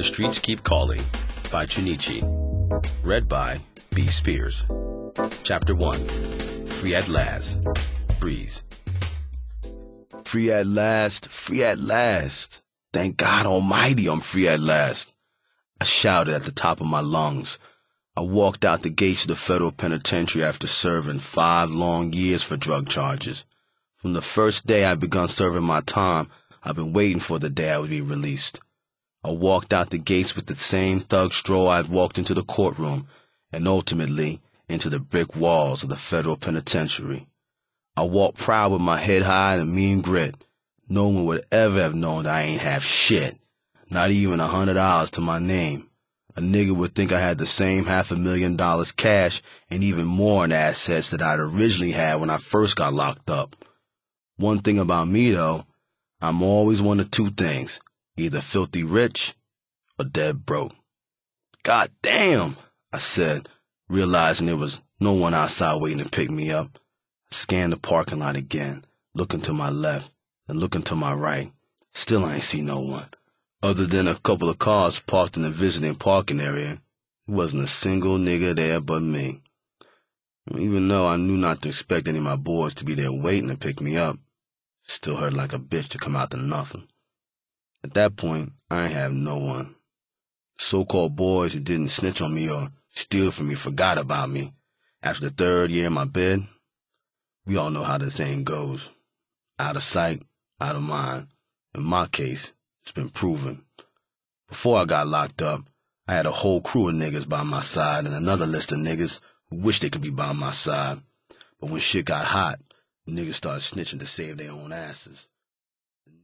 The Streets Keep Calling by Chunichi. Read by B. Spears. Chapter 1. Free at Last. Breeze. Free at last, free at last. Thank God Almighty I'm free at last. I shouted at the top of my lungs. I walked out the gates of the federal penitentiary after serving 5 long years for drug charges. From the first day I begun serving my time, I've been waiting for the day I would be released. I walked out the gates with the same thug stroll I'd walked into the courtroom, and ultimately into the brick walls of the federal penitentiary. I walked proud with my head high and a mean grit. No one would ever have known that I ain't have shit, not even $100 to my name. A nigga would think I had the same $500,000 cash and even more in assets that I'd originally had when I first got locked up. One thing about me, though, I'm always one of two things, either filthy rich or dead broke. God damn, I said, realizing there was no one outside waiting to pick me up. I scanned the parking lot again, looking to my left and looking to my right. Still I ain't see no one. Other than a couple of cars parked in the visiting parking area, there wasn't a single nigga there but me. Even though I knew not to expect any of my boys to be there waiting to pick me up, it still hurt like a bitch to come out to nothing. At that point, I ain't have no one. So-called boys who didn't snitch on me or steal from me forgot about me. After the 3rd year in my bed, we all know how the saying goes. Out of sight, out of mind. In my case, it's been proven. Before I got locked up, I had a whole crew of niggas by my side and another list of niggas who wish they could be by my side. But when shit got hot, niggas started snitching to save their own asses.